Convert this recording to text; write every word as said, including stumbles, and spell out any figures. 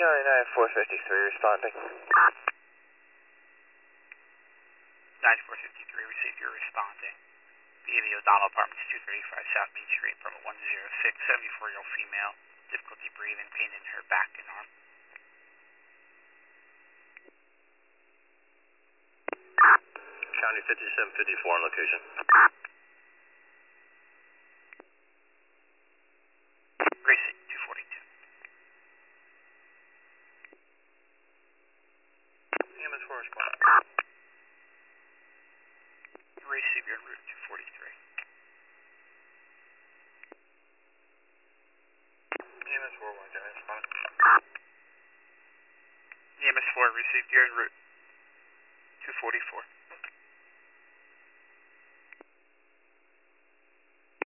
County nine four fifty-three responding. nine four fifty-three, received your responding. B of the O'Donnell Apartments, two thirty-five South Main Street, from one zero six, seventy-four-year-old female, difficulty breathing, pain in her back and arm. County fifty-seven fifty-four on location. Gracie, two forty-two. E M S four responding. Receive your route two forty-three. E M S four one County responding. E M S four, received your route two forty-four.